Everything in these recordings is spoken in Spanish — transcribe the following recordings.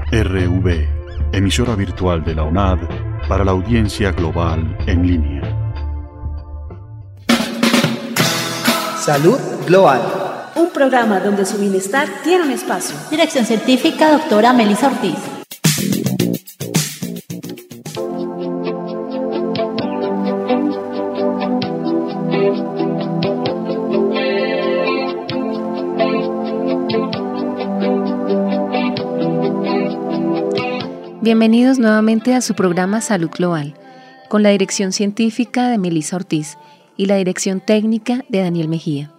RV, emisora virtual de la UNAD para la audiencia global en línea. Salud Global. Un programa donde su bienestar tiene un espacio. Dirección científica, doctora Melissa Ortiz. Bienvenidos nuevamente a su programa Salud Global, con la dirección científica de Melissa Ortiz y la dirección técnica de Daniel Mejía.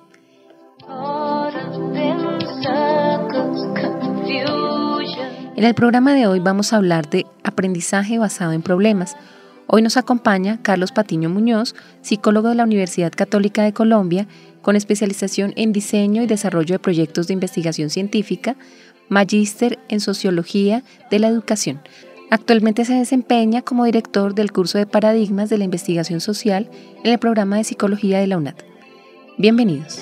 En el programa de hoy vamos a hablar de aprendizaje basado en problemas. Hoy nos acompaña Carlos Patiño Muñoz, psicólogo de la Universidad Católica de Colombia, con especialización en diseño y desarrollo de proyectos de investigación científica, magíster en Sociología de la Educación. Actualmente se desempeña como director del curso de Paradigmas de la Investigación Social en el programa de Psicología de la UNAD. Bienvenidos.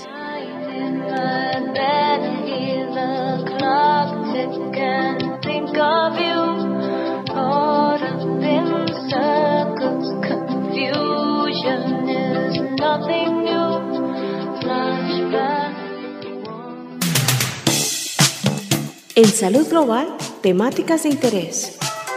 En Salud Global, temáticas de interés.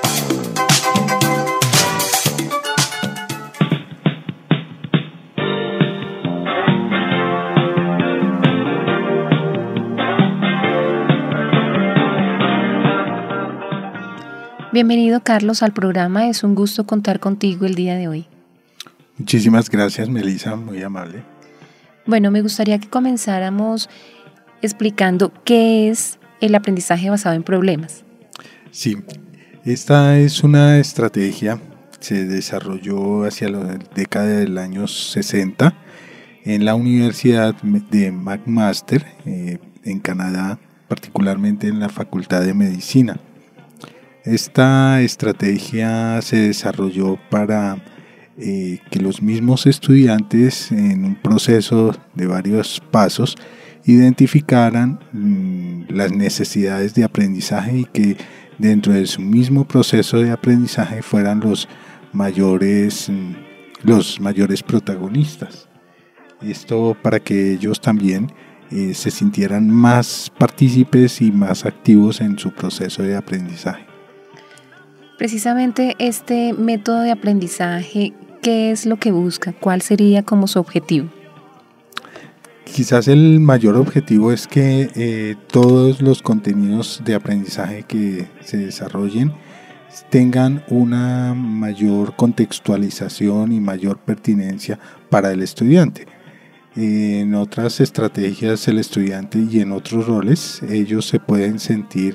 Bienvenido, Carlos, al programa. Es un gusto contar contigo el día de hoy. Muchísimas gracias, Melissa, muy amable. Bueno, me gustaría que comenzáramos explicando qué es el aprendizaje basado en problemas. Sí, esta es una estrategia que se desarrolló hacia la década del año 60 en la Universidad de McMaster, en Canadá, particularmente en la Facultad de Medicina. Esta estrategia se desarrolló para que los mismos estudiantes, en un proceso de varios pasos, identificaran las necesidades de aprendizaje y que dentro de su mismo proceso de aprendizaje fueran los mayores protagonistas. Esto para que ellos también se sintieran más partícipes y más activos en su proceso de aprendizaje. Precisamente este método de aprendizaje, ¿qué es lo que busca? ¿Cuál sería como su objetivo? Quizás el mayor objetivo es que todos los contenidos de aprendizaje que se desarrollen tengan una mayor contextualización y mayor pertinencia para el estudiante. En otras estrategias, el estudiante y en otros roles, ellos se pueden sentir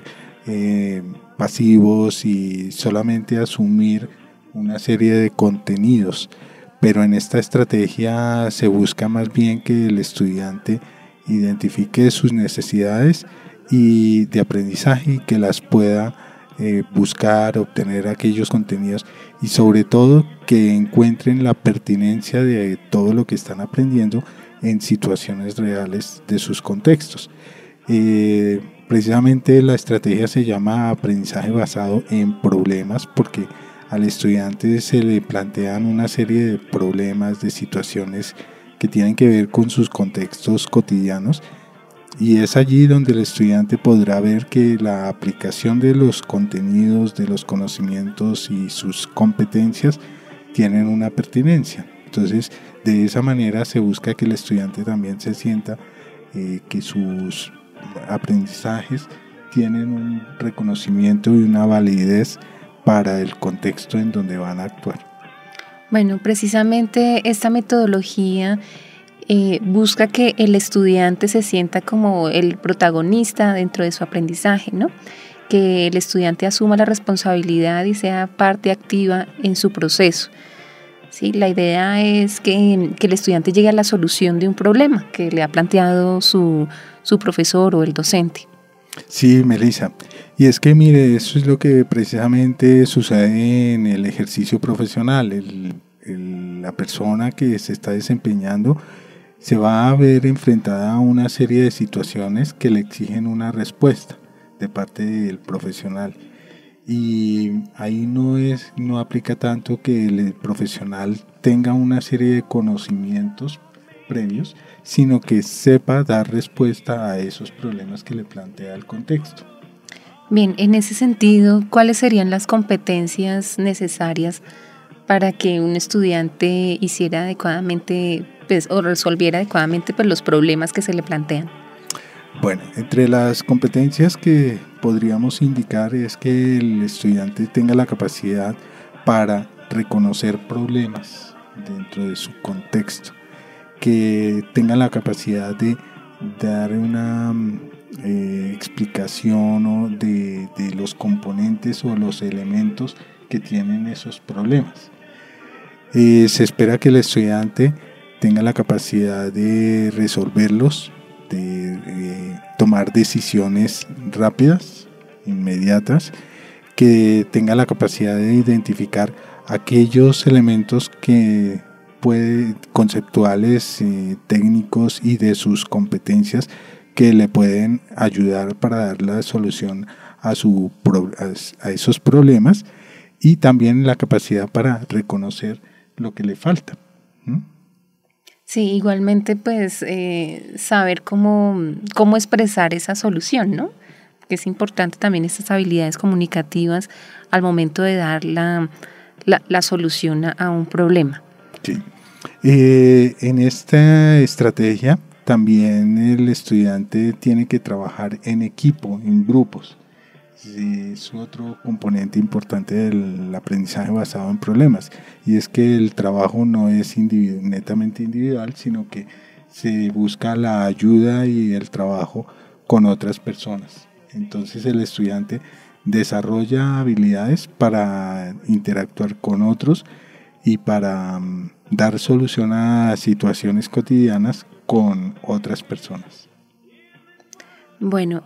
pasivos y solamente asumir una serie de contenidos. Pero en esta estrategia se busca más bien que el estudiante identifique sus necesidades y de aprendizaje y que las pueda buscar, obtener aquellos contenidos y sobre todo que encuentren la pertinencia de todo lo que están aprendiendo en situaciones reales de sus contextos. Precisamente la estrategia se llama aprendizaje basado en problemas porque al estudiante se le plantean una serie de problemas, de situaciones que tienen que ver con sus contextos cotidianos y es allí donde el estudiante podrá ver que la aplicación de los contenidos, de los conocimientos y sus competencias tienen una pertinencia. Entonces, de esa manera se busca que el estudiante también se sienta que sus aprendizajes tienen un reconocimiento y una validez para el contexto en donde van a actuar. Bueno, precisamente esta metodología busca que el estudiante se sienta como el protagonista dentro de su aprendizaje, ¿no? Que el estudiante asuma la responsabilidad y sea parte activa en su proceso. ¿Sí? La idea es que el estudiante llegue a la solución de un problema que le ha planteado su profesor o el docente. Sí, Melissa. Y es que mire, eso es lo que precisamente sucede en el ejercicio profesional. La persona que se está desempeñando se va a ver enfrentada a una serie de situaciones que le exigen una respuesta de parte del profesional. Y ahí no aplica tanto que el profesional tenga una serie de conocimientos previos, sino que sepa dar respuesta a esos problemas que le plantea el contexto. Bien, en ese sentido, ¿cuáles serían las competencias necesarias para que un estudiante hiciera adecuadamente, pues, o resolviera adecuadamente, pues, los problemas que se le plantean? Bueno, entre las competencias que podríamos indicar es que el estudiante tenga la capacidad para reconocer problemas dentro de su contexto, que tenga la capacidad de dar una explicación de los componentes o los elementos que tienen esos problemas. Se espera que el estudiante tenga la capacidad de resolverlos, de tomar decisiones rápidas, inmediatas, que tenga la capacidad de identificar aquellos elementos que conceptuales, técnicos y de sus competencias que le pueden ayudar para dar la solución a esos problemas, y también la capacidad para reconocer lo que le falta. Sí, igualmente pues saber cómo expresar esa solución, ¿no? Que es importante también estas habilidades comunicativas al momento de dar la solución a un problema. Sí. En esta estrategia también el estudiante tiene que trabajar en equipo, en grupos. Es otro componente importante del aprendizaje basado en problemas, y es que el trabajo no es netamente individual, sino que se busca la ayuda y el trabajo con otras personas. Entonces el estudiante desarrolla habilidades para interactuar con otros y para dar solución a situaciones cotidianas con otras personas. Bueno,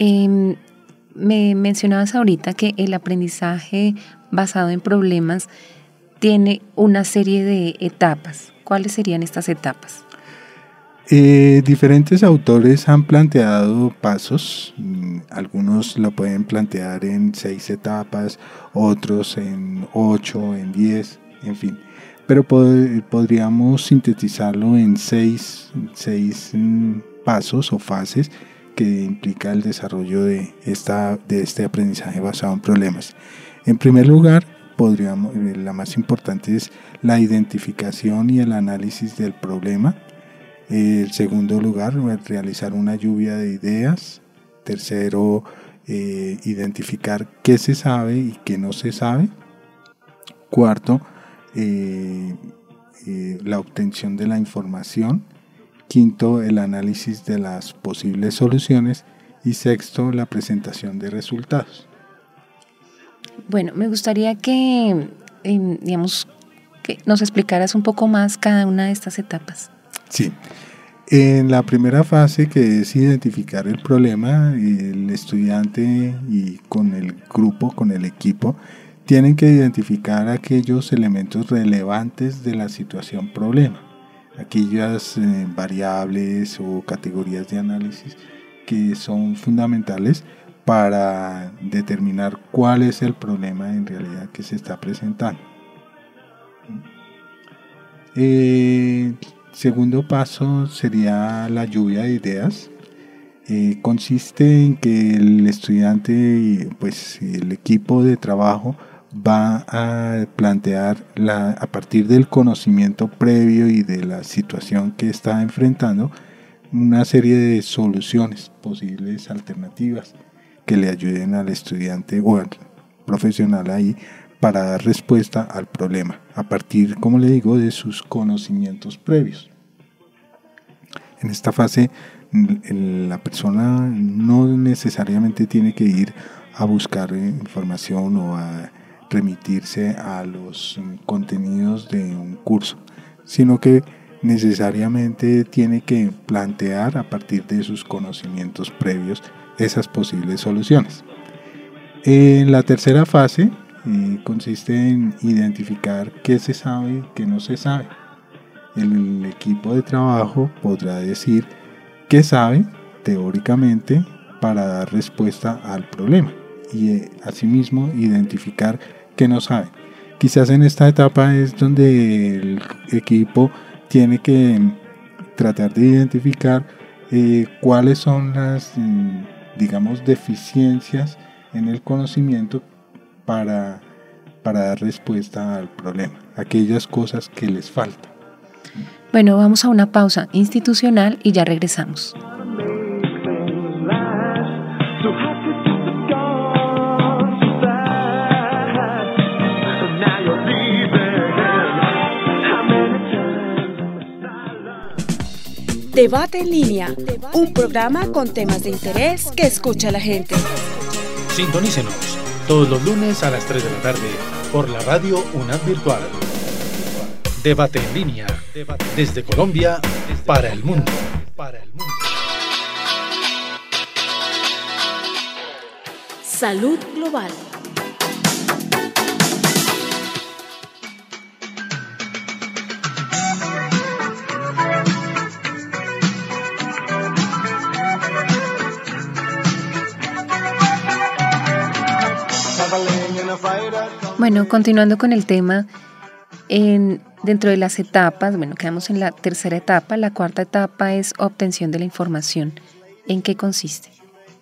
me mencionabas ahorita que el aprendizaje basado en problemas tiene una serie de etapas. ¿Cuáles serían estas etapas? Diferentes autores han planteado pasos. Algunos lo pueden plantear en 6 etapas, otros en 8, en 10, en fin. Pero podríamos sintetizarlo en 6 pasos o fases que implica el desarrollo de este aprendizaje basado en problemas. En primer lugar, la más importante es la identificación y el análisis del problema. En segundo lugar, realizar una lluvia de ideas. Tercero, identificar qué se sabe y qué no se sabe. Cuarto, la obtención de la información. Quinto, el análisis de las posibles soluciones. Y sexto, la presentación de resultados. Bueno, me gustaría que nos explicaras un poco más cada una de estas etapas. Sí. En la primera fase, que es identificar el problema, el estudiante y con el grupo, con el equipo, tienen que identificar aquellos elementos relevantes de la situación problema, aquellas variables o categorías de análisis que son fundamentales para determinar cuál es el problema en realidad que se está presentando. Segundo paso sería la lluvia de ideas. Consiste en que el estudiante, pues el equipo de trabajo, va a plantear a partir del conocimiento previo y de la situación que está enfrentando, una serie de soluciones, posibles alternativas que le ayuden al estudiante o al profesional ahí para dar respuesta al problema, a partir, como le digo, de sus conocimientos previos. En esta fase, la persona no necesariamente tiene que ir a buscar información o a remitirse a los contenidos de un curso, sino que necesariamente tiene que plantear a partir de sus conocimientos previos esas posibles soluciones. En la tercera fase consiste en identificar qué se sabe y qué no se sabe. El equipo de trabajo podrá decir qué sabe teóricamente para dar respuesta al problema, y asimismo identificar que no saben. Quizás en esta etapa es donde el equipo tiene que tratar de identificar cuáles son las, digamos, deficiencias en el conocimiento para dar respuesta al problema, aquellas cosas que les faltan. Bueno, vamos a una pausa institucional y ya regresamos. Debate en línea, un programa con temas de interés que escucha la gente. Sintonícenos todos los lunes a las 3 de la tarde por la radio UNAD Virtual. Debate en línea, desde Colombia para el mundo. Salud global. Bueno, continuando con el tema, dentro de las etapas, bueno, quedamos en la tercera etapa. La cuarta etapa es obtención de la información. ¿En qué consiste?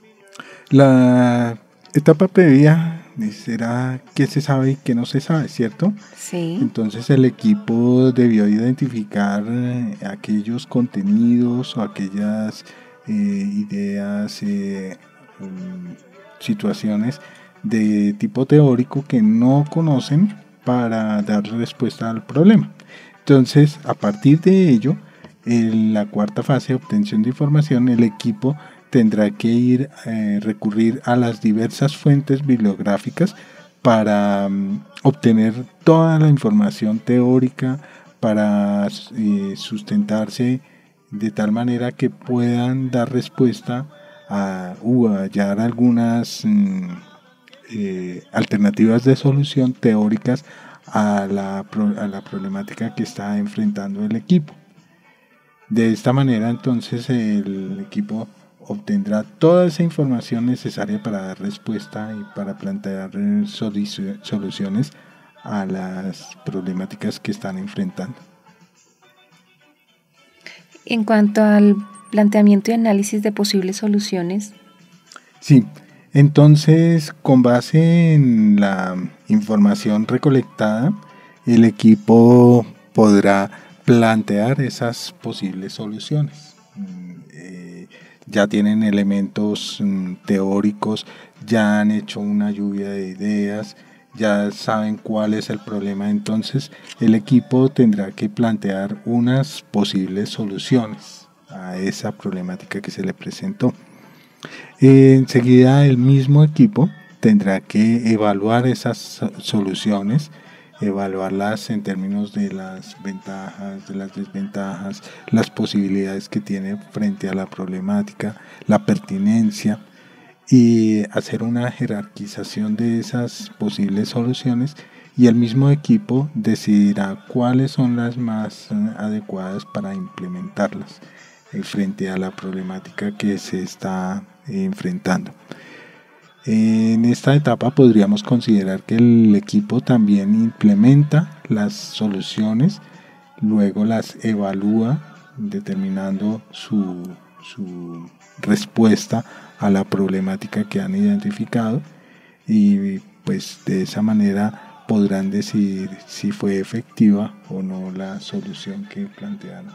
La etapa previa será qué se sabe y qué no se sabe, ¿cierto? Sí. Entonces el equipo debió identificar aquellos contenidos o aquellas ideas, situaciones de tipo teórico que no conocen para dar respuesta al problema. Entonces, a partir de ello, en la cuarta fase de obtención de información, el equipo tendrá que recurrir a las diversas fuentes bibliográficas para obtener toda la información teórica, para sustentarse de tal manera que puedan dar respuesta o hallar algunas alternativas de solución teóricas a la problemática que está enfrentando el equipo. De esta manera, entonces, el equipo obtendrá toda esa información necesaria para dar respuesta y para plantear soluciones a las problemáticas que están enfrentando. En cuanto al planteamiento y análisis de posibles soluciones. Sí, entonces, con base en la información recolectada, el equipo podrá plantear esas posibles soluciones. Ya tienen elementos teóricos, ya han hecho una lluvia de ideas, ya saben cuál es el problema, entonces el equipo tendrá que plantear unas posibles soluciones a esa problemática que se le presentó. Enseguida el mismo equipo tendrá que evaluar esas soluciones, evaluarlas en términos de las ventajas, de las desventajas, las posibilidades que tiene frente a la problemática, la pertinencia, y hacer una jerarquización de esas posibles soluciones, y el mismo equipo decidirá cuáles son las más adecuadas para implementarlas frente a la problemática que se está enfrentando. En esta etapa podríamos considerar que el equipo también implementa las soluciones, luego las evalúa determinando su respuesta a la problemática que han identificado, y pues de esa manera podrán decidir si fue efectiva o no la solución que plantearon.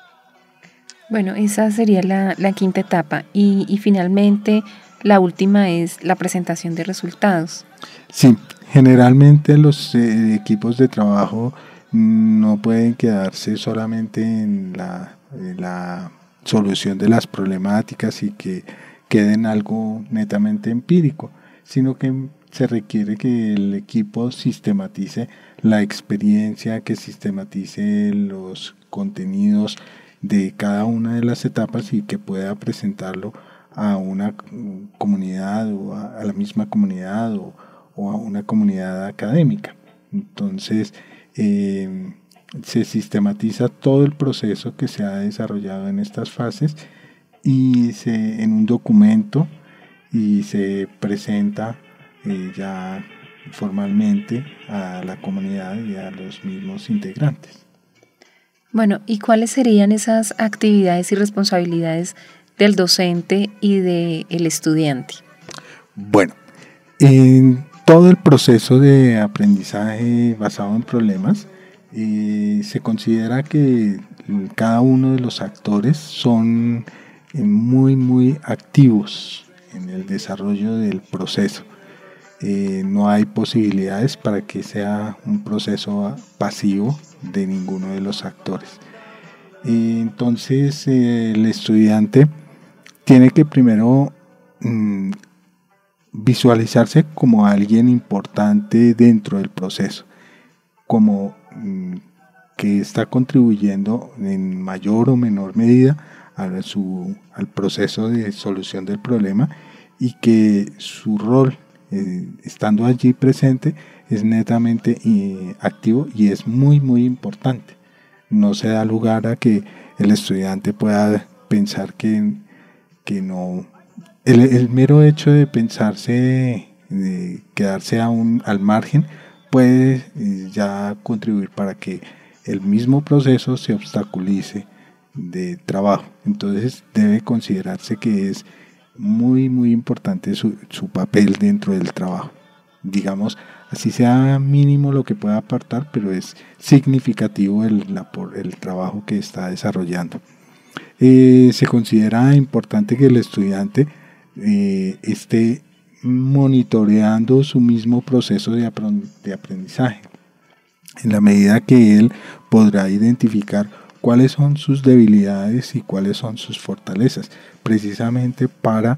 Bueno, esa sería la quinta etapa y finalmente la última es la presentación de resultados. Sí, generalmente los equipos de trabajo no pueden quedarse solamente en la solución de las problemáticas y que queden algo netamente empírico, sino que se requiere que el equipo sistematice la experiencia, que sistematice los contenidos de cada una de las etapas y que pueda presentarlo a una comunidad o a la misma comunidad o a una comunidad académica. Entonces se sistematiza todo el proceso que se ha desarrollado en estas fases y en un documento, y se presenta ya formalmente a la comunidad y a los mismos integrantes. Bueno, ¿y cuáles serían esas actividades y responsabilidades del docente y del estudiante? Bueno, en todo el proceso de aprendizaje basado en problemas, se considera que cada uno de los actores son muy activos en el desarrollo del proceso. No hay posibilidades para que sea un proceso pasivo de ninguno de los actores. Entonces el estudiante tiene que primero visualizarse como alguien importante dentro del proceso, como que está contribuyendo en mayor o menor medida al proceso de solución del problema, y que su rol estando allí presente es netamente activo y es muy importante. No se da lugar a que el estudiante pueda pensar que no. El mero hecho de pensarse, de quedarse al margen, puede ya contribuir para que el mismo proceso se obstaculice de trabajo. Entonces debe considerarse que es muy importante su papel dentro del trabajo. Digamos, así sea mínimo lo que pueda aportar, pero es significativo el trabajo que está desarrollando. Se considera importante que el estudiante esté monitoreando su mismo proceso de aprendizaje, en la medida que él podrá identificar cuáles son sus debilidades y cuáles son sus fortalezas, precisamente para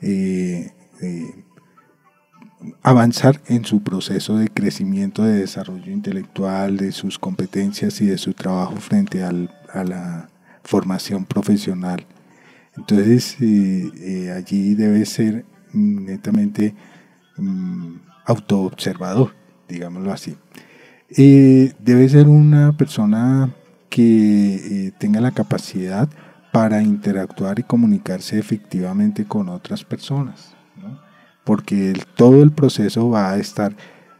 avanzar en su proceso de crecimiento, de desarrollo intelectual, de sus competencias y de su trabajo frente a la formación profesional. Entonces allí debe ser netamente autoobservador, digámoslo así. Debe ser una persona que tenga la capacidad para interactuar y comunicarse efectivamente con otras personas, ¿no? Porque todo el proceso va a estar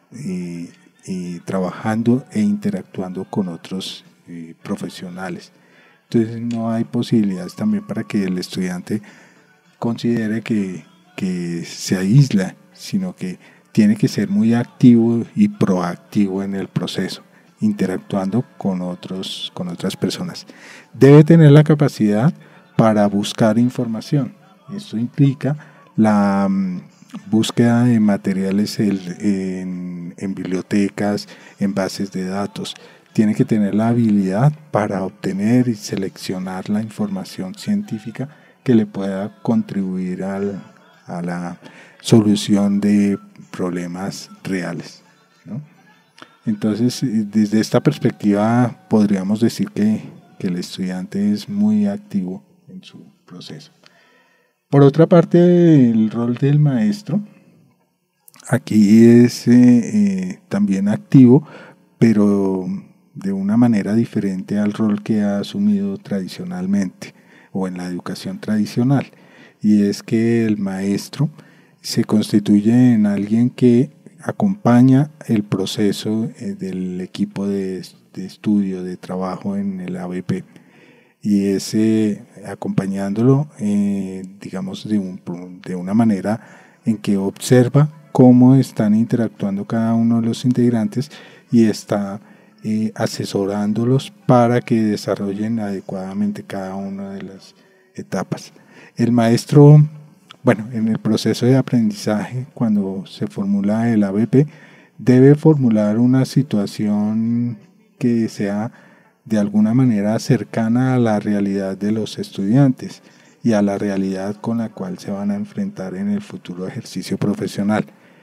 trabajando e interactuando con otros profesionales. Entonces no hay posibilidades también para que el estudiante considere que se aísla, sino que tiene que ser muy activo y proactivo en el proceso, interactuando con otras personas. Debe tener la capacidad para buscar información. Esto implica la búsqueda de materiales en bibliotecas, en bases de datos. Tiene que tener la habilidad para obtener y seleccionar la información científica que le pueda contribuir a la solución de problemas reales, ¿no? Entonces, desde esta perspectiva podríamos decir que el estudiante es muy activo en su proceso. Por otra parte, el rol del maestro aquí es también activo, pero de una manera diferente al rol que ha asumido tradicionalmente o en la educación tradicional, y es que el maestro se constituye en alguien que acompaña el proceso del equipo de estudio, de trabajo en el ABP, y es acompañándolo, digamos, de una manera en que observa cómo están interactuando cada uno de los integrantes y está asesorándolos para que desarrollen adecuadamente cada una de las etapas. El maestro, en el proceso de aprendizaje, cuando se formula el ABP, debe formular una situación que sea de alguna manera cercana a la realidad de los estudiantes y a la realidad con la cual se van a enfrentar en el futuro ejercicio profesional.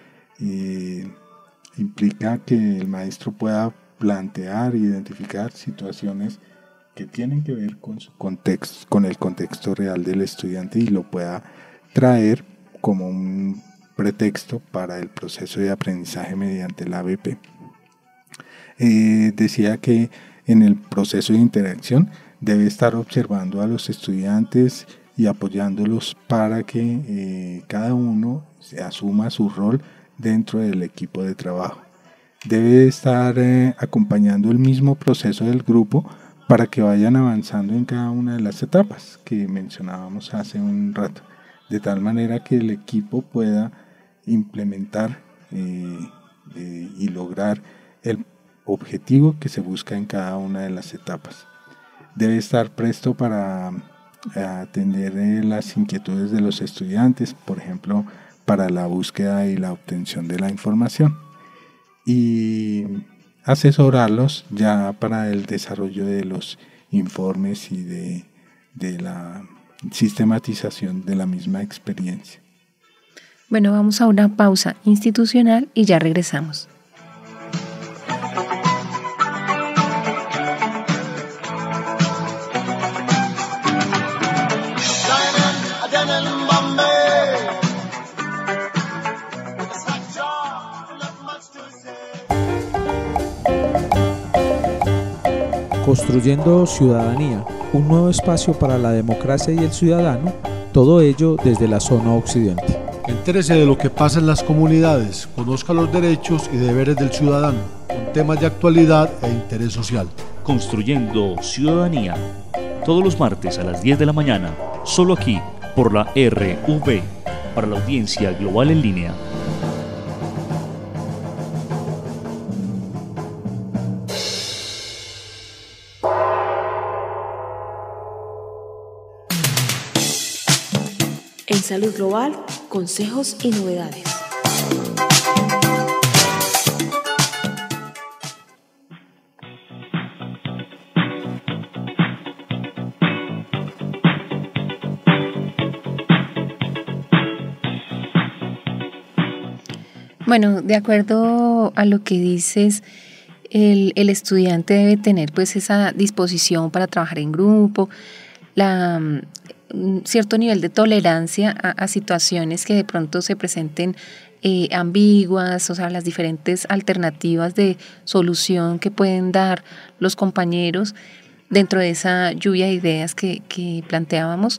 Implica que el maestro pueda plantear e identificar situaciones que tienen que ver con su contexto, con el contexto real del estudiante, y lo pueda traer como un pretexto para el proceso de aprendizaje mediante el ABP. Decía que en el proceso de interacción debe estar observando a los estudiantes y apoyándolos para que cada uno asuma su rol dentro del equipo de trabajo. Debe estar acompañando el mismo proceso del grupo para que vayan avanzando en cada una de las etapas que mencionábamos hace un rato, de tal manera que el equipo pueda implementar y lograr el objetivo que se busca en cada una de las etapas. Debe estar presto para atender las inquietudes de los estudiantes, por ejemplo, para la búsqueda y la obtención de la información, y asesorarlos ya para el desarrollo de los informes y de la sistematización de la misma experiencia. Bueno, vamos a una pausa institucional y ya regresamos. Construyendo Ciudadanía, un nuevo espacio para la democracia y el ciudadano, todo ello desde la zona occidente. Entérese de lo que pasa en las comunidades, conozca los derechos y deberes del ciudadano, con temas de actualidad e interés social. Construyendo Ciudadanía, todos los martes a las 10 de la mañana, solo aquí, por la RV, para la audiencia global en línea. En Salud Global, consejos y novedades. Bueno, de acuerdo a lo que dices, el estudiante debe tener pues esa disposición para trabajar en grupo, un cierto nivel de tolerancia a situaciones que de pronto se presenten ambiguas, o sea, las diferentes alternativas de solución que pueden dar los compañeros dentro de esa lluvia de ideas que planteábamos.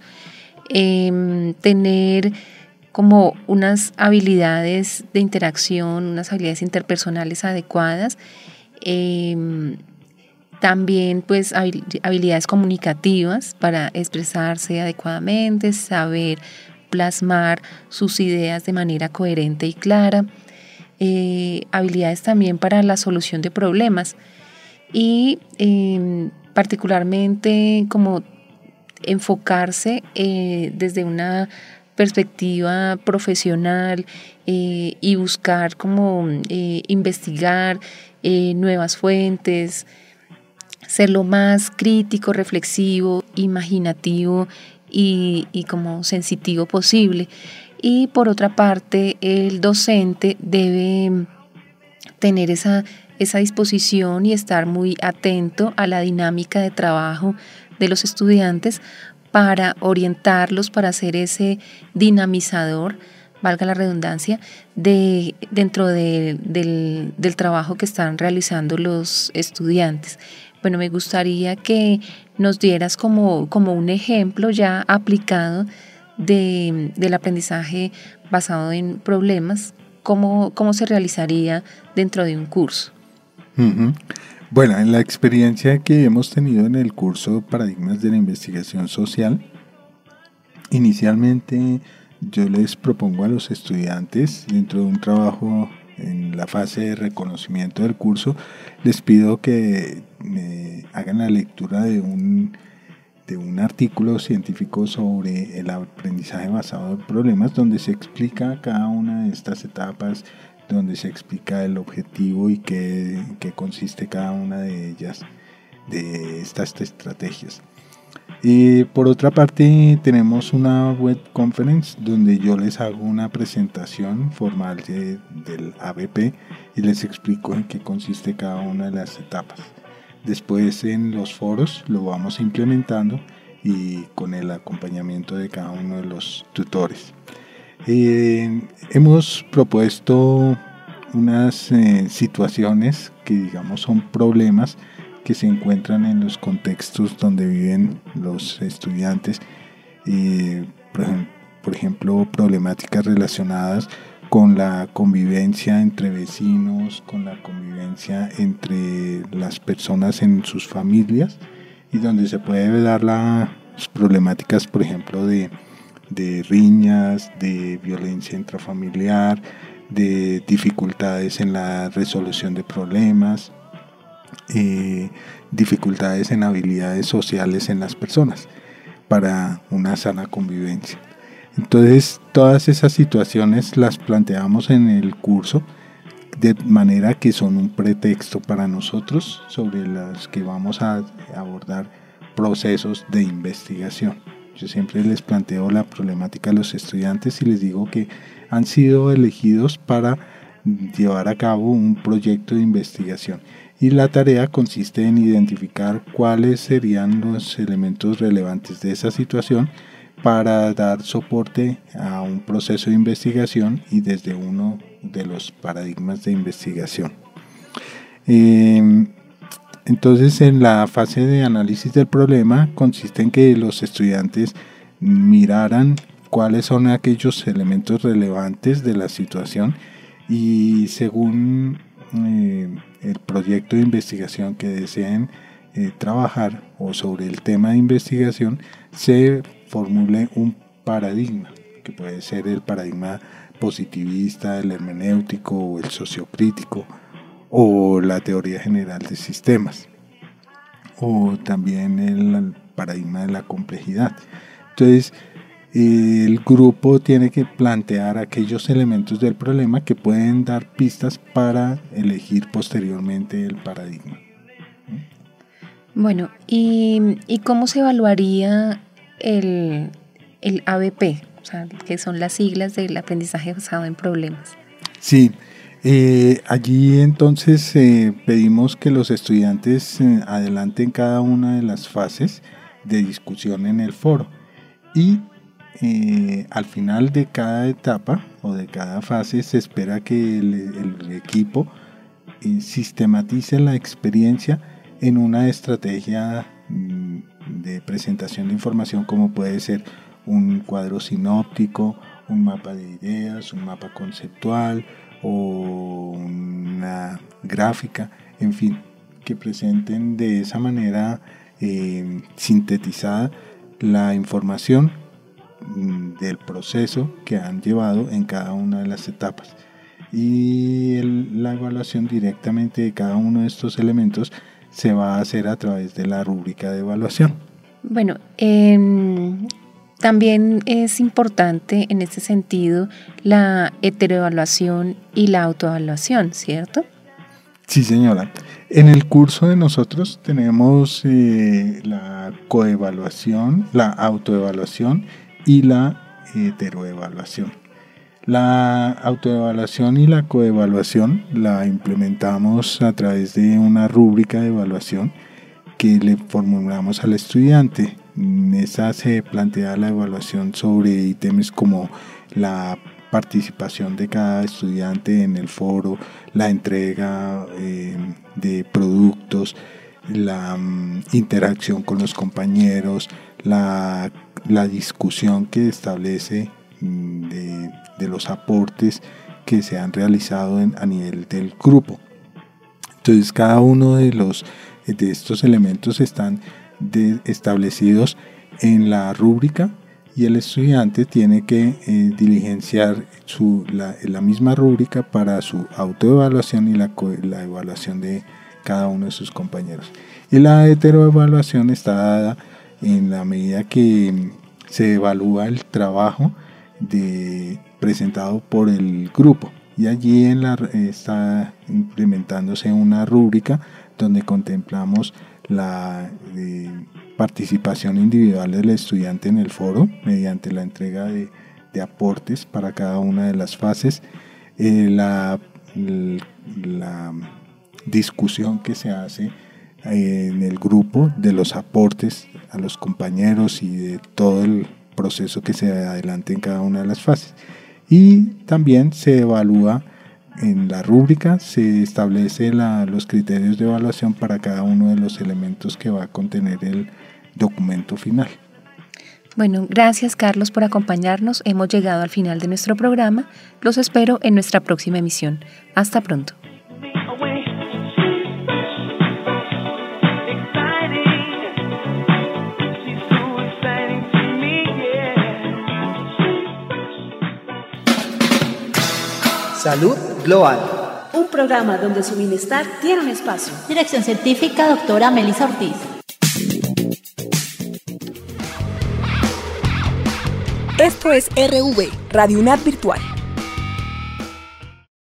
Tener como unas habilidades de interacción, unas habilidades interpersonales adecuadas, también pues habilidades comunicativas para expresarse adecuadamente, saber plasmar sus ideas de manera coherente y clara, habilidades también para la solución de problemas y particularmente como enfocarse desde una perspectiva profesional y buscar como investigar nuevas fuentes, ser lo más crítico, reflexivo, imaginativo y como sensitivo posible. Y por otra parte, el docente debe tener esa disposición y estar muy atento a la dinámica de trabajo de los estudiantes para orientarlos, para ser ese dinamizador, valga la redundancia, dentro del trabajo que están realizando los estudiantes. Bueno, me gustaría que nos dieras como un ejemplo ya aplicado del aprendizaje basado en problemas, cómo se realizaría dentro de un curso. Uh-huh. Bueno, en la experiencia que hemos tenido en el curso Paradigmas de la Investigación Social, inicialmente yo les propongo a los estudiantes, dentro de un trabajo en la fase de reconocimiento del curso, les pido que hagan la lectura de un artículo científico sobre el aprendizaje basado en problemas, donde se explica cada una de estas etapas, donde se explica el objetivo y qué consiste cada una de ellas, de estas estrategias. Y por otra parte tenemos una web conference donde yo les hago una presentación formal del ABP y les explico en qué consiste cada una de las etapas. Después en los foros lo vamos implementando y con el acompañamiento de cada uno de los tutores. Hemos propuesto unas situaciones que digamos son problemas que se encuentran en los contextos donde viven los estudiantes, por ejemplo, problemáticas relacionadas con la convivencia entre vecinos, con la convivencia entre las personas en sus familias, y donde se puede dar las problemáticas, por ejemplo, de riñas, de violencia intrafamiliar, de dificultades en la resolución de problemas, dificultades en habilidades sociales en las personas para una sana convivencia. Entonces, todas esas situaciones las planteamos en el curso de manera que son un pretexto para nosotros sobre las que vamos a abordar procesos de investigación. Yo siempre les planteo la problemática a los estudiantes y les digo que han sido elegidos para llevar a cabo un proyecto de investigación, y la tarea consiste en identificar cuáles serían los elementos relevantes de esa situación para dar soporte a un proceso de investigación y desde uno de los paradigmas de investigación. Entonces, en la fase de análisis del problema consiste en que los estudiantes miraran cuáles son aquellos elementos relevantes de la situación, y según el proyecto de investigación que deseen trabajar o sobre el tema de investigación, se formule un paradigma, que puede ser el paradigma positivista, el hermenéutico o el sociocrítico, o la teoría general de sistemas, o también el paradigma de la complejidad. Entonces, el grupo tiene que plantear aquellos elementos del problema que pueden dar pistas para elegir posteriormente el paradigma. Bueno, ¿y cómo se evaluaría el ABP? O sea, que son las siglas del aprendizaje basado en problemas. Sí, allí entonces pedimos que los estudiantes adelanten cada una de las fases de discusión en el foro, y al final de cada etapa o de cada fase se espera que el equipo sistematice la experiencia en una estrategia de presentación de información, como puede ser un cuadro sinóptico, un mapa de ideas, un mapa conceptual o una gráfica, en fin, que presenten de esa manera sintetizada la información del proceso que han llevado en cada una de las etapas, y la evaluación directamente de cada uno de estos elementos se va a hacer a través de la rúbrica de evaluación. Bueno, también es importante en este sentido la heteroevaluación y la autoevaluación, ¿cierto? Sí, señora. En el curso de nosotros tenemos la coevaluación, la autoevaluación y la heteroevaluación. La autoevaluación y la coevaluación la implementamos a través de una rúbrica de evaluación que le formulamos al estudiante. En esa se plantea la evaluación sobre ítems como la participación de cada estudiante en el foro, la entrega de productos, la interacción con los compañeros, la discusión que establece de los aportes que se han realizado a nivel del grupo. Entonces, cada uno de estos elementos están establecidos en la rúbrica, y el estudiante tiene que diligenciar la misma rúbrica para su autoevaluación y la evaluación de cada uno de sus compañeros. Y la heteroevaluación está dada en la medida que se evalúa el trabajo presentado por el grupo, y allí está implementándose una rúbrica donde contemplamos la participación individual del estudiante en el foro mediante la entrega de aportes para cada una de las fases, la discusión que se hace en el grupo de los aportes a los compañeros y de todo el proceso que se adelante en cada una de las fases. Y también se evalúa en la rúbrica, se establece los criterios de evaluación para cada uno de los elementos que va a contener el documento final. Bueno, gracias Carlos por acompañarnos. Hemos llegado al final de nuestro programa. Los espero en nuestra próxima emisión. Hasta pronto. Salud Global. Un programa donde su bienestar tiene un espacio. Dirección científica, doctora Melissa Ortiz. Esto es RV, Radio UNAD Virtual.